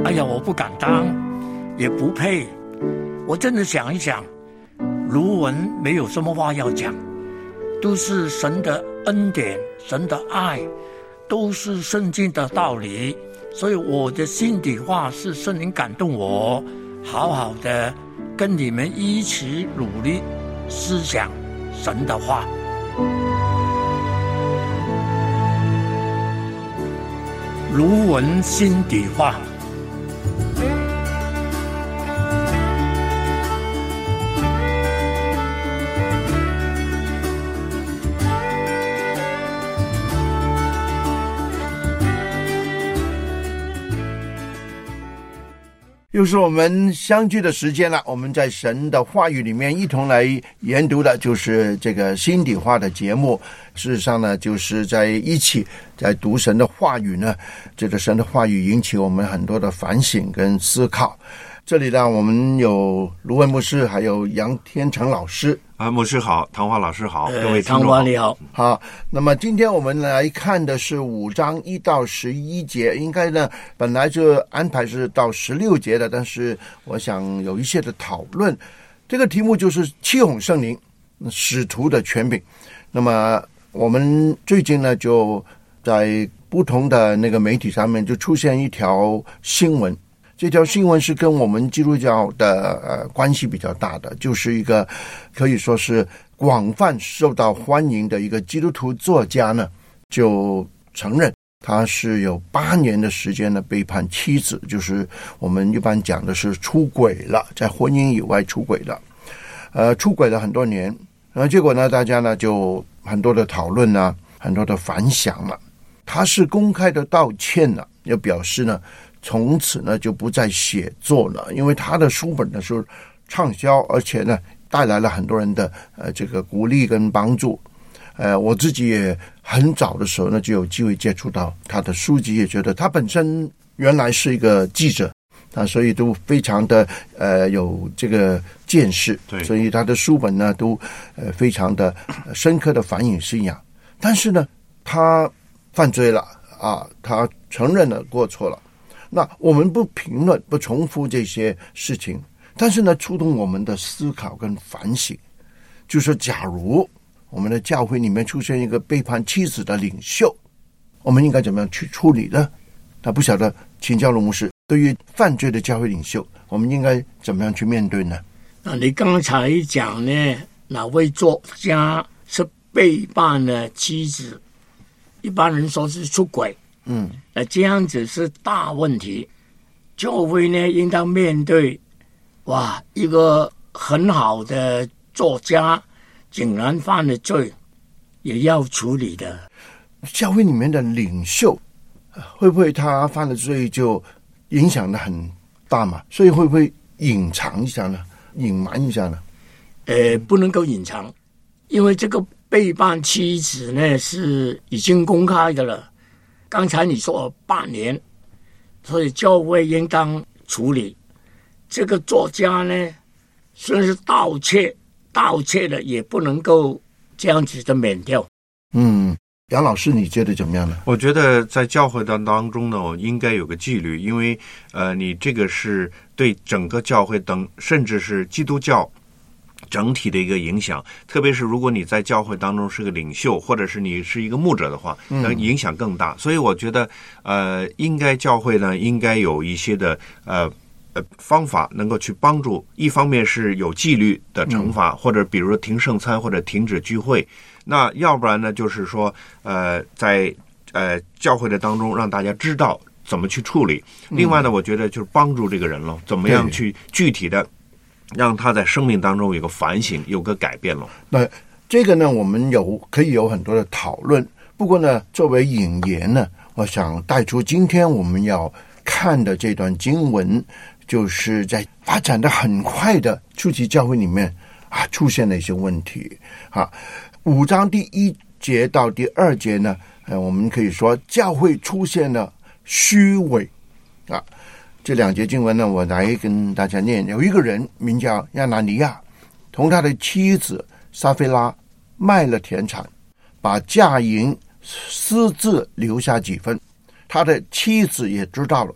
哎呀，我不敢当，也不配。我真的想一想，卢文没有什么话要讲，都是神的恩典，神的爱，都是圣经的道理。所以我的心底话是圣灵感动我，好好的跟你们一起努力思想神的话。卢文心底话。 又是我们相聚的时间了，我们在神的话语里面一同来研读的就是这个心底话的节目。事实上呢，就是在一起在读神的话语呢，这个神的话语引起我们很多的反省跟思考。这里呢，我们有卢文牧师，还有杨天成老师。 牧师好，唐华老师好，各位听众唐华你好。 好，那么今天我们来看的是5章1到11节，应该呢本来就安排是到16节的，但是我想有一些的讨论。这个题目就是欺哄圣灵，使徒的权柄。那么我们最近呢就在不同的那个媒体上面就出现一条新闻。这条新闻是跟我们基督教的关系比较大的，就是一个可以说是广泛受到欢迎的一个基督徒作家呢，就承认他是有8年的时间呢背叛妻子，就是我们一般讲的是出轨了，在婚姻以外出轨了，出轨了很多年，然后结果呢，大家呢就很多的讨论啊，很多的反响了。他是公开的道歉了，也表示呢从此呢就不再写作了，因为他的书本呢是畅销，而且呢带来了很多人的这个鼓励跟帮助。我自己也很早的时候呢就有机会接触到他的书籍，也觉得他本身原来是一个记者啊，所以都非常的有这个见识， 对， 所以他的书本呢都非常的深刻的反映信仰。但是呢他犯罪了啊，他承认了过错了。那我们不评论不重复这些事情，但是呢触动我们的思考跟反省，就是假如我们的教会里面出现一个背叛妻子的领袖，我们应该怎么样去处理呢？那不晓得请教卢牧师，对于犯罪的教会领袖，我们应该怎么样去面对呢？ 那你刚才讲呢，哪位作家是背叛了妻子，一般人说是出轨，那这样子是大问题。教会呢应当面对，哇，一个很好的作家竟然犯了罪，也要处理的。 教会里面的领袖会不会他犯了罪就影响得很大嘛？所以会不会隐藏一下呢？隐瞒一下呢？ 不能够隐藏，因为这个背叛妻子呢是已经公开的了。刚才你说8年，所以教会应当处理。这个作家呢，虽然是盗窃的，也不能够这样子的免掉。 杨老师你觉得怎么样呢？ 我觉得在教会当中呢，应该有个纪律，因为你这个是对整个教会甚至是基督教整体的一个影响，特别是如果你在教会当中是个领袖，或者是你是一个牧者的话，那影响更大。所以我觉得应该教会呢应该有一些的方法能够去帮助，一方面是有纪律的惩罚，或者比如说停圣餐或者停止聚会，那要不然呢就是说在教会的当中让大家知道怎么去处理。另外呢我觉得就是帮助这个人了，怎么样去具体的让他在生命当中有个反省，有个改变了。 那这个呢我们可以有很多的讨论，不过呢作为引言呢，我想带出今天我们要看的这段经文，就是在发展的很快的初期教会里面出现了一些问题5章第1节到第2节呢，我们可以说教会出现了虚伪这2节经文呢，我来跟大家念。有一个人名叫亚拿尼亚，同他的妻子撒菲拉卖了田产，把价银私自留下几分，他的妻子也知道了，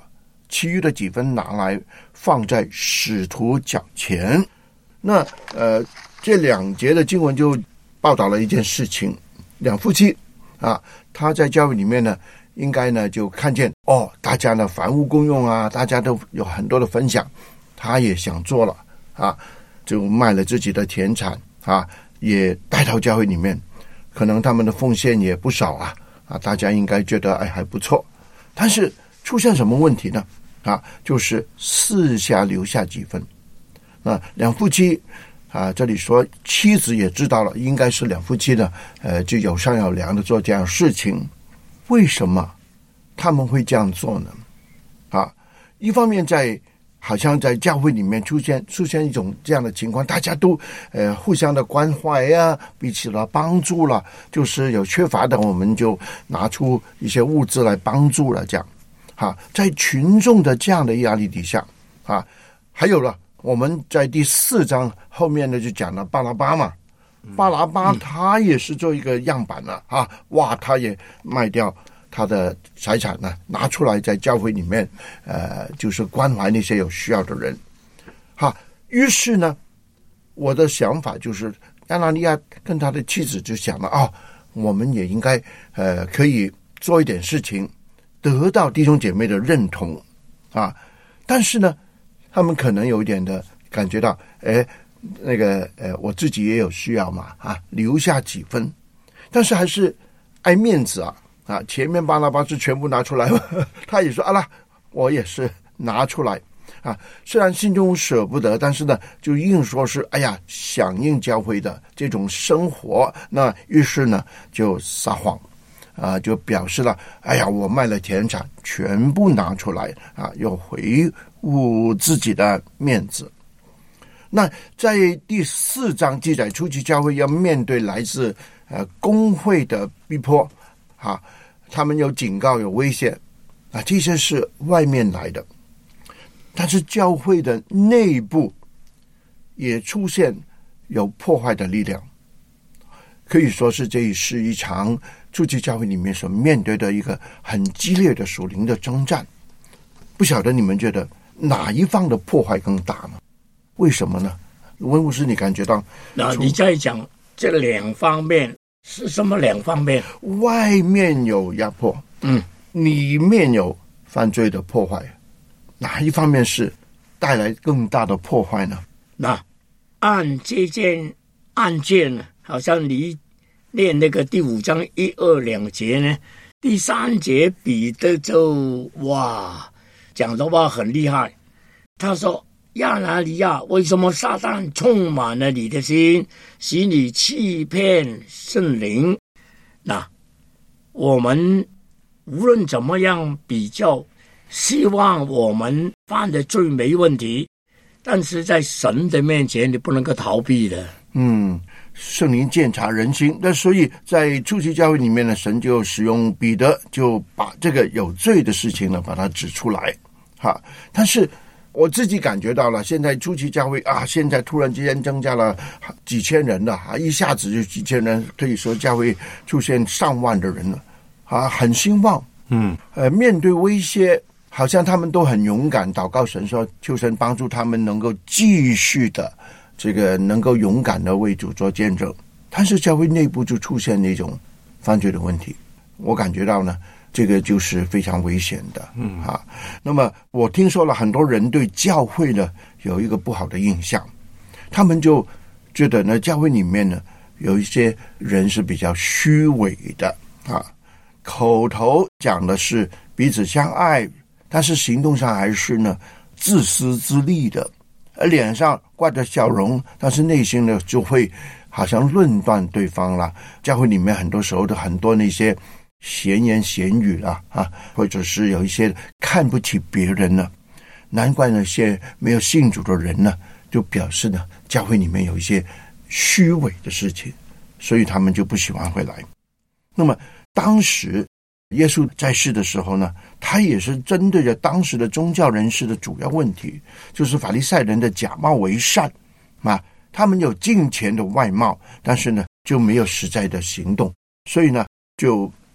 其余的几分拿来放在使徒脚前。那这2节的经文就报道了一件事情，两夫妻啊，他在教会里面呢，应该呢就看见大家呢房屋公用啊，大家都有很多的分享，他也想做了啊，就卖了自己的田产啊，也带到教会里面，可能他们的奉献也不少啊，大家应该觉得还不错。但是出现什么问题呢？就是四下留下几分。两夫妻这里说妻子也知道了，应该是两夫妻呢就有商有量的做这样的事情。为什么他们会这样做呢？一方面好像在教会里面出现一种这样的情况，大家都互相的关怀啊，彼此的帮助了，就是有缺乏的我们就拿出一些物资来帮助了，这样在群众的这样的压力底下还有了我们在第4章后面呢就讲了巴拿巴嘛，巴拿巴他也是做一个样板了他也卖掉他的财产呢，拿出来在教会里面就是关怀那些有需要的人于是呢我的想法就是亚拿尼亚跟他的妻子就想了我们也应该可以做一点事情，得到弟兄姐妹的认同但是呢他们可能有一点的感觉到我自己也有需要嘛留下几分，但是还是爱面子前面巴拿巴是全部拿出来他也说我也是拿出来虽然心中舍不得，但是呢就硬说是响应教会的这种生活，那于是呢就撒谎就表示了我卖了田产全部拿出来又回顾自己的面子。那在第4章记载初期教会要面对来自公会的逼迫他们有警告有威胁这些是外面来的，但是教会的内部也出现有破坏的力量，可以说是这是一场初期教会里面所面对的一个很激烈的属灵的征战。不晓得你们觉得哪一方的破坏更大呢？为什么呢？温牧师你感觉到那你再讲这2方面是什么2方面？ 外面有压迫里面有犯罪的破坏，哪一方面是带来更大的破坏呢？ 那按这件案件呢，好像你念那个第5章1、2、2节呢，第3节彼得就讲的话很厉害，他说亚拿尼亚，为什么撒旦充满了你的心，使你欺骗圣灵？那我们无论怎么样比较，希望我们犯的罪没问题，但是在神的面前你不能够逃避的。 圣灵鉴察人心，那所以在初期教会里面呢，神就使用彼得，就把这个有罪的事情呢把它指出来但是我自己感觉到了，现在初期教会现在突然之间增加了几千人了一下子就几千人，可以说教会出现上万的人了很兴旺面对威胁好像他们都很勇敢，祷告神说求神帮助他们能够继续的这个能够勇敢的为主做见证。但是教会内部就出现那种犯罪的问题，我感觉到呢这个就是非常危险的那么我听说了很多人对教会呢有一个不好的印象，他们就觉得呢教会里面呢有一些人是比较虚伪的口头讲的是彼此相爱，但是行动上还是呢自私自利的，而脸上挂着笑容，但是内心呢就会好像论断对方了。教会里面很多时候的很多那些闲言闲语了或者是有一些看不起别人呢，难怪那些没有信主的人呢就表示呢教会里面有一些虚伪的事情，所以他们就不喜欢回来。那么当时耶稣在世的时候呢，他也是针对着当时的宗教人士的主要问题，就是法利赛人的假冒为善他们有敬虔的外貌，但是呢就没有实在的行动，所以呢就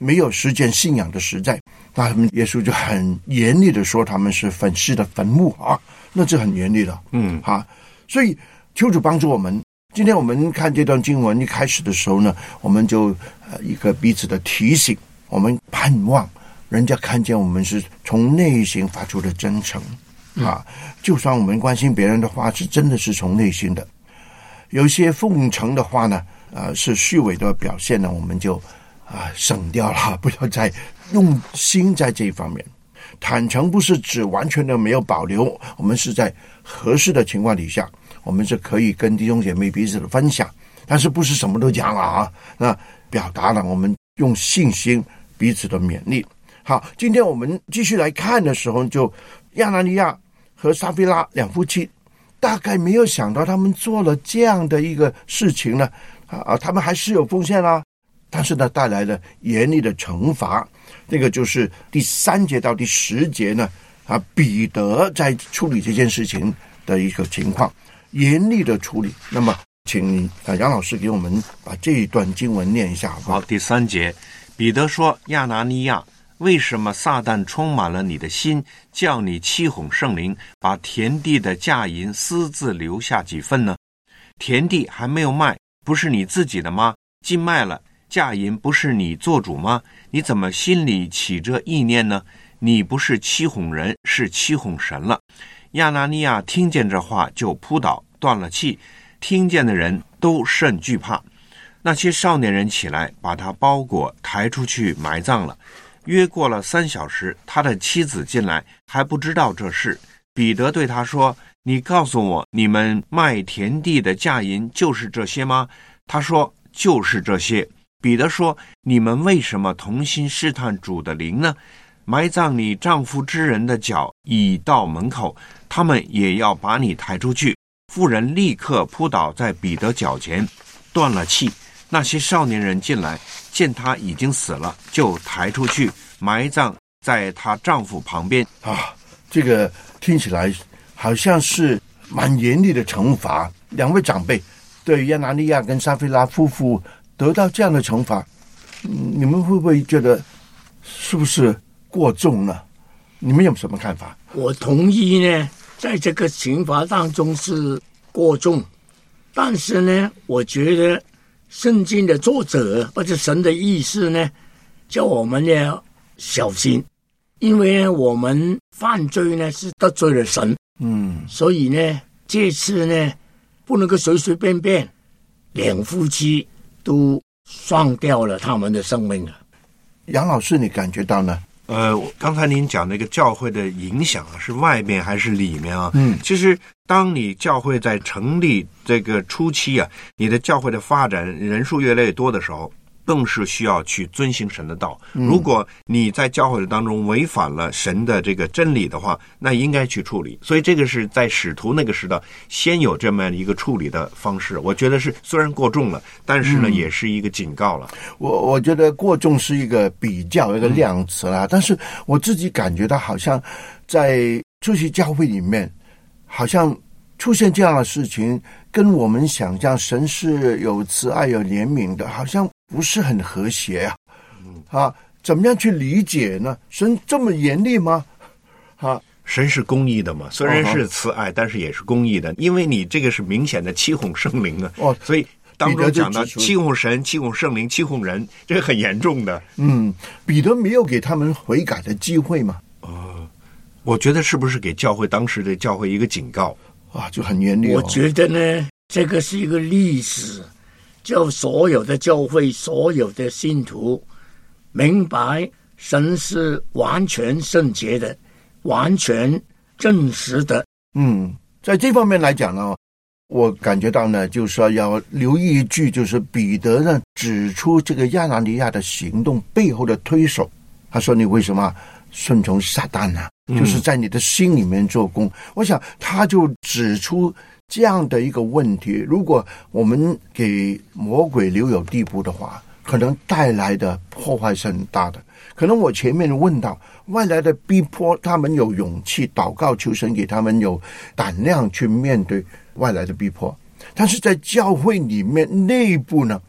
没有实践信仰的实在，那他们耶稣就很严厉的说他们是粉饰的坟墓啊，那是很严厉的。所以求主帮助我们。今天我们看这段经文一开始的时候呢，我们就一个彼此的提醒，我们盼望人家看见我们是从内心发出的真诚就算我们关心别人的话是真的是从内心的，有些奉承的话呢是虚伪的表现呢，我们就省掉了，不要再用心在这一方面。坦诚不是指完全的没有保留，我们是在合适的情况底下，我们是可以跟弟兄姐妹彼此的分享，但是不是什么都讲了那表达了我们用信心彼此的勉励。好，今天我们继续来看的时候，就亚拿尼亚和撒非拉两夫妻大概没有想到他们做了这样的一个事情呢他们还是有奉献但是呢带来了严厉的惩罚。那个就是第3节到第10节呢彼得在处理这件事情的一个情况，严厉的处理。那么请杨老师给我们把这一段经文念一下好不好？ 好，第3节，彼得说，亚拿尼亚，为什么撒旦充满了你的心，叫你欺哄圣灵，把田地的价银私自留下几份呢？田地还没有卖，不是你自己的吗？既卖了，价银不是你做主吗？你怎么心里起这意念呢？你不是欺哄人，是欺哄神了。亚拿尼亚听见这话就扑倒，断了气，听见的人都甚惧怕。那些少年人起来，把他包裹抬出去埋葬了。约过了3小时，他的妻子进来，还不知道这事。彼得对他说，你告诉我，你们卖田地的价银就是这些吗？他说，就是这些。彼得说，你们为什么同心试探主的灵呢？埋葬你丈夫之人的脚已到门口，他们也要把你抬出去。妇人立刻扑倒在彼得脚前，断了气。那些少年人进来，见他已经死了，就抬出去埋葬在她丈夫旁边。 这个听起来好像是蛮严厉的惩罚。两位长辈对亚拿尼亚跟撒非拉夫妇得到这样的惩罚，你们会不会觉得是不是过重呢？你们有什么看法？ 我同意呢，在这个刑罚当中是过重，但是呢，我觉得圣经的作者或者神的意思呢，叫我们要小心，因为呢，我们犯罪呢是得罪了神，所以呢，这次呢不能够随随便便两夫妻都丧掉了他们的生命了。 杨老师，你感觉到呢？ 刚才您讲那个教会的影响是外面还是里面其实当你教会在成立这个初期你的教会的发展人数越来越多的时候，更是需要去遵行神的道。如果你在教会当中违反了神的这个真理的话，那应该去处理。所以这个是在使徒那个时代先有这么一个处理的方式，我觉得是虽然过重了，但是呢也是一个警告了。 我觉得过重是一个比较一个量词啦，但是我自己感觉到好像在初期教会里面好像出现这样的事情，跟我们想象神是有慈爱有怜悯的，好像不是很和谐怎么样去理解呢？神这么严厉吗？ 神是公义的嘛，虽然是慈爱，但是也是公义的，因为你这个是明显的欺哄圣灵所以当中讲到欺哄神、欺哄圣灵、欺哄人，这个很严重的。 彼得没有给他们悔改的机会吗？ 我觉得是不是给教会当时的教会一个警告就很严厉。 我觉得呢，这个是一个历史，叫所有的教会、所有的信徒明白神是完全圣洁的，完全真实的。 在这方面来讲呢，我感觉到呢，就是说要留意一句，就是彼得呢指出这个亚拿尼亚的行动背后的推手。他说：“你为什么顺从撒旦呢？就是在你的心里面做工。”我想他就指出这样的一个问题：如果我们给魔鬼留有地步的话，可能带来的破坏是很大的。可能我前面问到外来的逼迫，他们有勇气祷告求神给他们有胆量去面对外来的逼迫，但是在教会里面内部呢，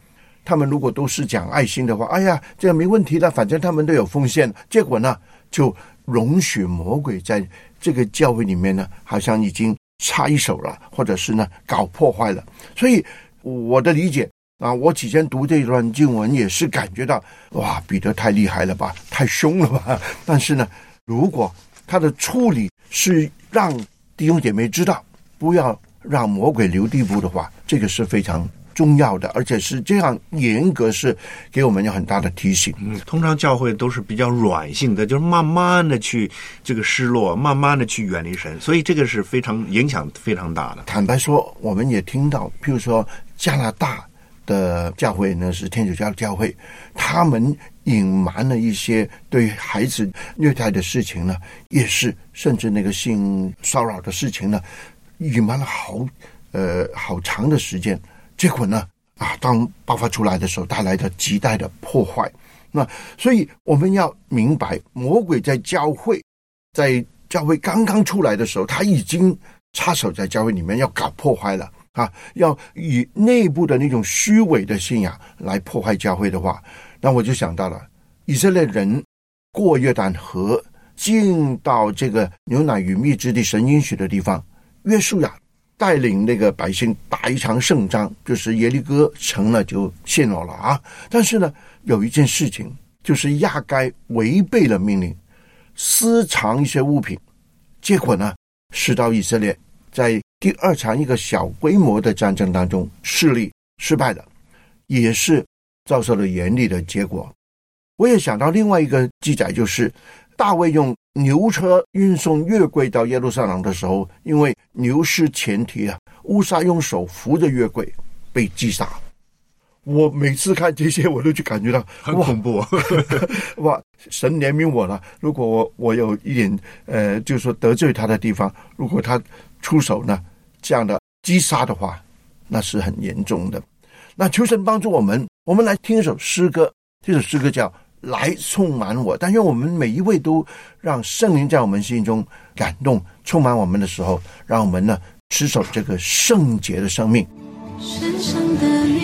他们如果都是讲爱心的话，哎呀，这个没问题的，反正他们都有奉献。结果呢，就容许魔鬼在这个教会里面呢，好像已经插一手了，或者是呢搞破坏了。所以我的理解啊，我之前读这段经文也是感觉到，哇，彼得太厉害了吧，太凶了吧。但是呢，如果他的处理是让弟兄姐妹知道，不要让魔鬼留地步的话，这个是非常重要的，而且是这样严格，是给我们有很大的提醒。 通常教会都是比较软性的，就是慢慢的去这个失落，慢慢的去远离神，所以这个是非常影响非常大的。 坦白说，我们也听到，譬如说加拿大的教会呢是天主教教会，他们隐瞒了一些对孩子虐待的事情呢，也是甚至那个性骚扰的事情呢，隐瞒了好长的时间。结果呢当爆发出来的时候，带来的极大的破坏。那所以我们要明白，魔鬼在教会刚刚出来的时候，他已经插手在教会里面要搞破坏了要以内部的那种虚伪的信仰来破坏教会的话，那我就想到了以色列人过约旦河进到这个牛奶与蜜之地神应许的地方，约书亚带领那个百姓打一场胜仗，就是耶利哥城呢就陷落了但是呢，有一件事情，就是亚该违背了命令，私藏一些物品，结果呢，使到以色列在第二场一个小规模的战争当中失利失败了，也是遭受了严厉的结果。我也想到另外一个记载，就是大卫用牛车运送月柜到耶路撒冷的时候，因为牛失前蹄乌撒用手扶着月柜被击杀。我每次看这些，我都就感觉到很恐怖哇，神怜悯我了。如果我有一点就是说得罪他的地方，如果他出手呢这样的击杀的话，那是很严重的。那求神帮助我们来听一首诗歌，这首诗歌叫来充满我。但愿我们每一位都让圣灵在我们心中感动充满我们的时候，让我们呢持守这个圣洁的生命。 神圣的灵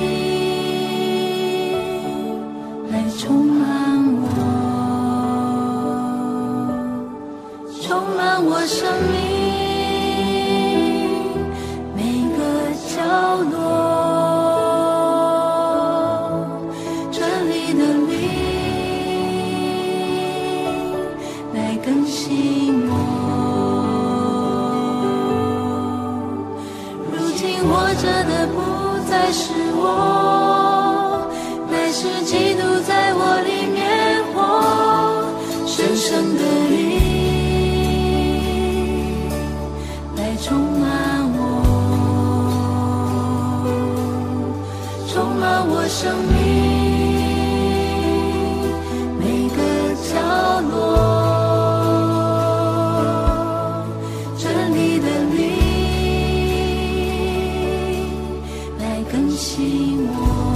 来充满我，充满我生命每个角落，这里的灵来更新我。如今活着的不再是我，乃是基督在我里面活。神圣的灵来充满我，充满我生命每个角落，这里的灵来更新我。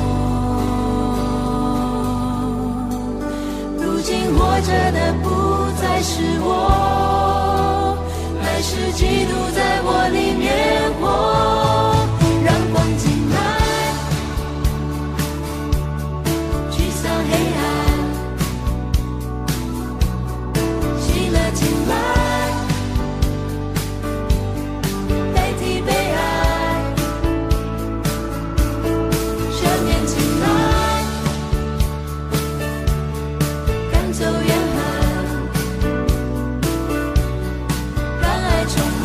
如今活着的不再是我，乃是基督在我里面活。让光进来，驱散黑暗，喜乐进来，代替悲哀，赦免进来，赶走怨恨，让爱充满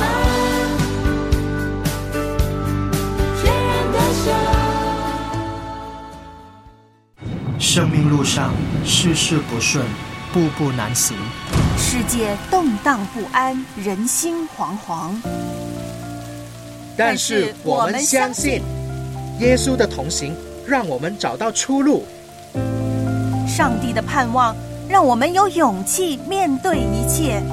全然的神。 生命路上事事不顺，步步难行， 世界动荡不安，人心惶惶。 但是我们相信耶稣的同行让我们找到出路， 上帝的盼望让我们有勇气面对一切。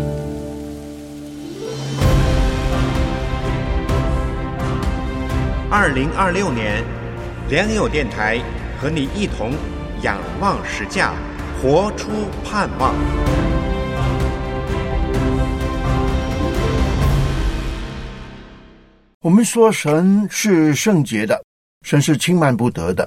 2026年，良友电台和你一同仰望十架，活出盼望。 我们说神是圣洁的，神是轻慢不得的，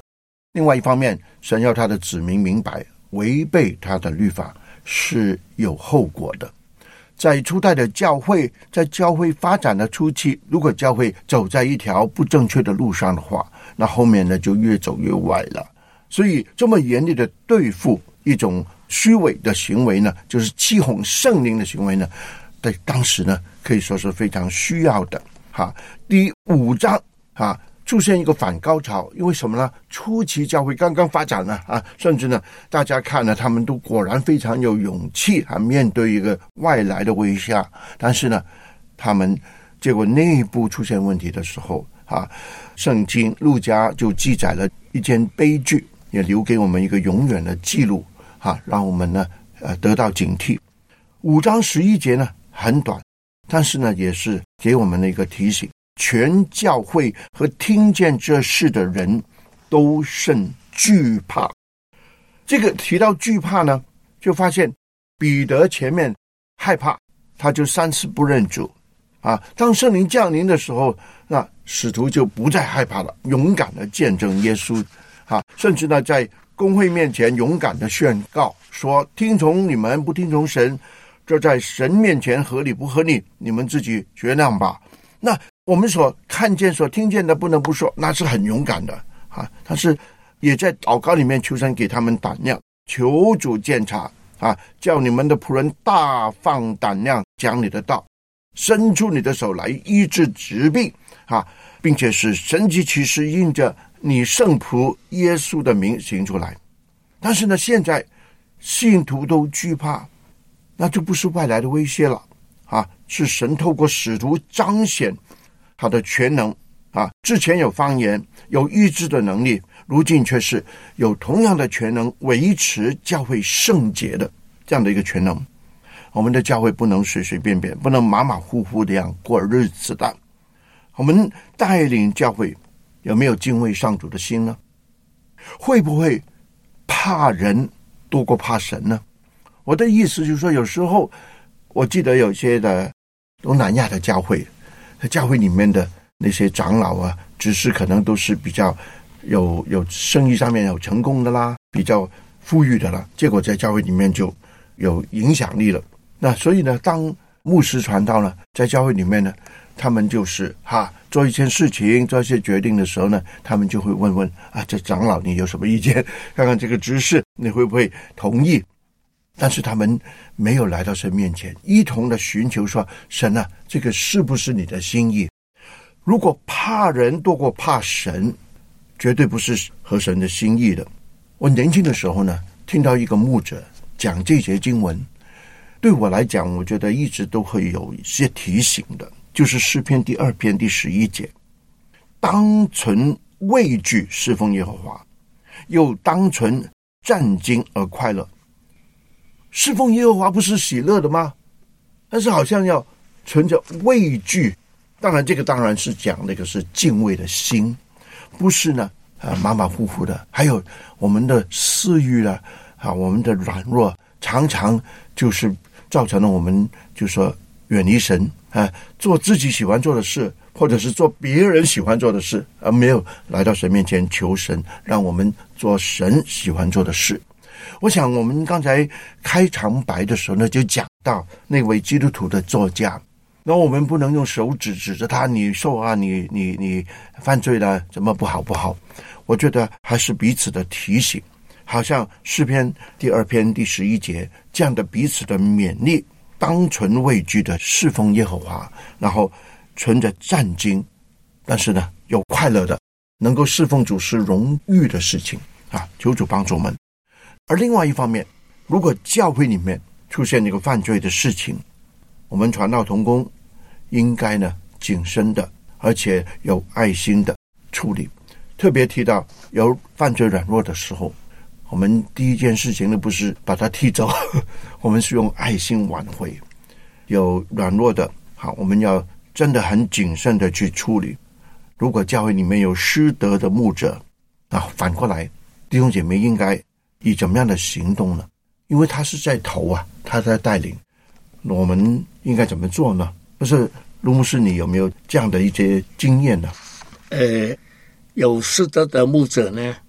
另外一方面，神要他的子民明白，违背他的律法是有后果的。在初代的教会，在教会发展的初期，如果教会走在一条不正确的路上的话，那后面呢就越走越歪了。所以这么严厉的对付一种虚伪的行为呢，就是欺哄圣灵的行为呢，在当时呢可以说是非常需要的。第5章出现一个反高潮，因为什么呢？初期教会刚刚发展呢甚至呢大家看呢，他们都果然非常有勇气面对一个外来的威胁，但是呢他们结果内部出现问题的时候圣经路加就记载了一件悲剧，也留给我们一个永远的记录让我们呢得到警惕。5章11节呢很短，但是呢也是给我们的一个提醒，全教会和听见这事的人都甚惧怕。这个提到惧怕呢，就发现彼得前面害怕，他就3次不认主当圣灵降临的时候，那使徒就不再害怕了，勇敢的见证耶稣甚至呢在公会面前勇敢的宣告说，听从你们不听从神，这在神面前合理不合理，你们自己决量吧。那我们所看见所听见的不能不说，那是很勇敢的但是也在祷告里面求神给他们胆量，求主鉴察叫你们的仆人大放胆量讲你的道，伸出你的手来医治疾病并且使神迹奇事印着你圣仆耶稣的名行出来。但是呢现在信徒都惧怕，那就不是外来的威胁了是神透过使徒彰显他的全能之前有方言有医治的能力，如今却是有同样的全能维持教会圣洁的这样的一个全能。我们的教会不能随随便便，不能马马虎虎的样过日子的。我们带领教会有没有敬畏上主的心呢？会不会怕人多过怕神呢？我的意思就是说，有时候我记得有些的东南亚的教会，教会里面的那些长老只是可能都是比较有生意上面有成功的啦，比较富裕的啦，结果在教会里面就有影响力了。那所以呢，当牧师传道呢，在教会里面呢，他们就是做一件事情做一些决定的时候呢，他们就会问这长老你有什么意见，看看这个执事你会不会同意。但是他们没有来到神面前一同的寻求说，神这个是不是你的心意？如果怕人多过怕神，绝对不是合神的心意的。我年轻的时候呢，听到一个牧者讲这节经文，对我来讲我觉得一直都会有一些提醒的，就是诗篇第2篇第11节，当存畏惧侍奉耶和华，又当存战惊而快乐。侍奉耶和华不是喜乐的吗？但是好像要存着畏惧，当然这个当然是讲那个是敬畏的心，不是呢马马虎虎的。还有我们的私欲我们的软弱常常就是造成了我们就说远离神做自己喜欢做的事，或者是做别人喜欢做的事，而没有来到神面前求神让我们做神喜欢做的事。我想我们刚才开场白的时候呢，就讲到那位基督徒的作家，那我们不能用手指着他，你受你犯罪了，怎么不好。我觉得还是彼此的提醒，好像诗篇第2篇第11节这样的彼此的勉励，当存畏惧的侍奉耶和华，然后存着战惊，但是呢有快乐的能够侍奉主是荣誉的事情求主帮助我们。而另外一方面，如果教会里面出现一个犯罪的事情，我们传道同工应该呢谨慎的，而且有爱心的处理。特别提到有犯罪软弱的时候，我们第一件事情呢不是把他踢走，我们是用爱心挽回。有软弱的我们要真的很谨慎的去处理。如果教会里面有失德的牧者反过来弟兄姐妹应该以怎么样的行动呢？因为他是在头他在带领，我们应该怎么做呢？不是卢牧师，你有没有这样的一些经验呢？ 有失德的牧者呢，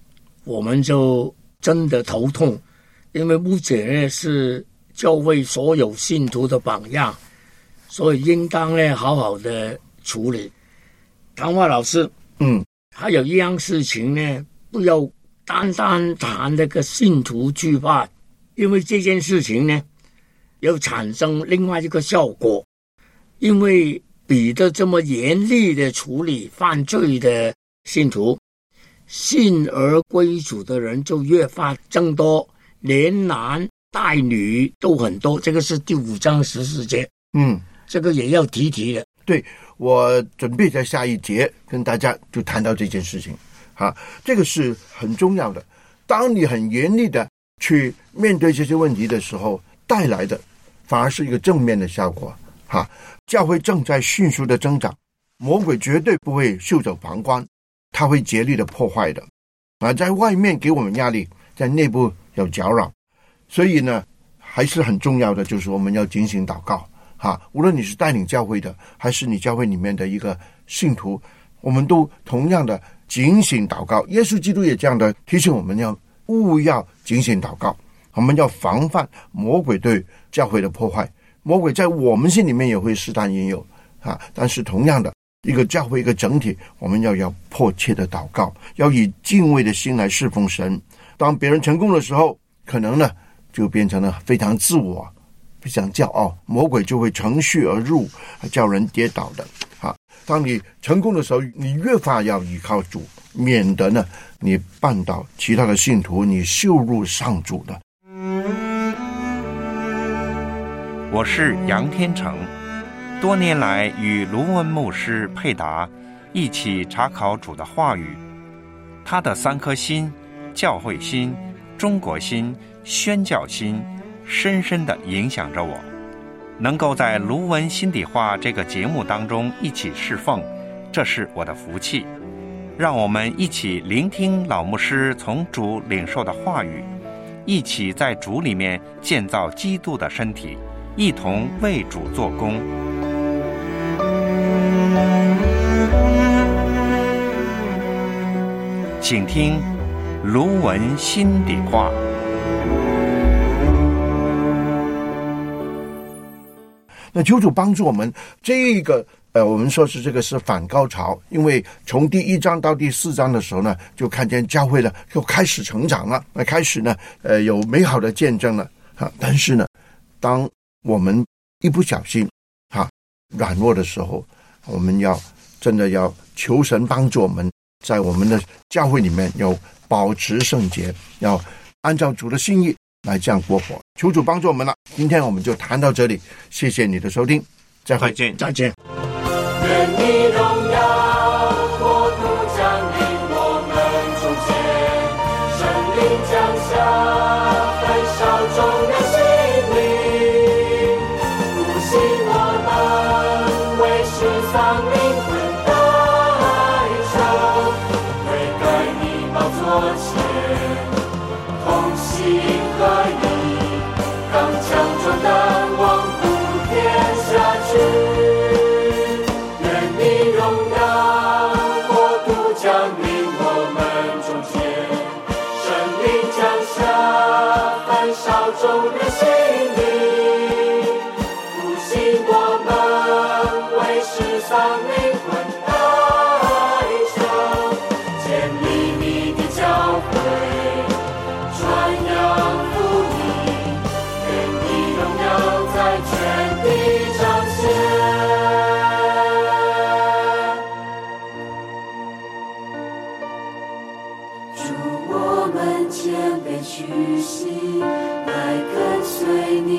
我们就真的头痛，因为牧者呢是教会所有信徒的榜样，所以应当呢好好的处理。唐华老师，还有一样事情呢，不要单单谈那个信徒聚会，因为这件事情呢要产生另外一个效果，因为彼得这么严厉的处理犯罪的信徒，信而归主的人就越发增多，连男带女都很多。这个是第5章14节。这个也要提的。 对，我准备在下一节跟大家就谈到这件事情这个是很重要的。当你很严厉的去面对这些问题的时候，带来的反而是一个正面的效果教会正在迅速的增长，魔鬼绝对不会袖手旁观，他会竭力的破坏的在外面给我们压力，在内部有搅扰。所以呢还是很重要的，就是我们要警醒祷告无论你是带领教会的，还是你教会里面的一个信徒，我们都同样的警醒祷告。耶稣基督也这样的提醒我们，务要警醒祷告，我们要防范魔鬼对教会的破坏。魔鬼在我们心里面也会试探引诱但是同样的，一个教会一个整体，我们要迫切的祷告，要以敬畏的心来侍奉神。当别人成功的时候，可能呢就变成了非常自我，非常骄傲，魔鬼就会乘虚而入，叫人跌倒的当你成功的时候，你越发要依靠主，免得呢你绊倒其他的信徒，你羞辱上主的。 我是杨天成，多年来与卢文牧师配搭，一起查考主的话语。他的3颗心，教会心、中国心、宣教心，深深地影响着我。能够在卢文心底话这个节目当中一起侍奉，这是我的福气。让我们一起聆听老牧师从主领受的话语，一起在主里面建造基督的身体，一同为主做工。请听卢文心底话。 那求主帮助我们，这个我们说是这个是反高潮，因为从第1章到第4章的时候呢，就看见教会呢就开始成长了，开始呢有美好的见证了但是呢，当我们一不小心软弱的时候，我们真的要求神帮助我们，在我们的教会里面要保持圣洁，要按照主的心意来这样过活。求主帮助我们了。今天我们就谈到这里，谢谢你的收听，再会， 再见。 愿你荣耀国度降临我们中间，圣灵降下焚烧众人心灵，复兴我们为世丧灵魂代求，悔改你宝座前，同心合一，刚强壮胆往普天下去。众人心灵，复兴我们为世丧灵魂代求，建立你的教会，传扬福音，愿你荣耀在全地彰显。祝我们谦卑屈膝，来跟随你。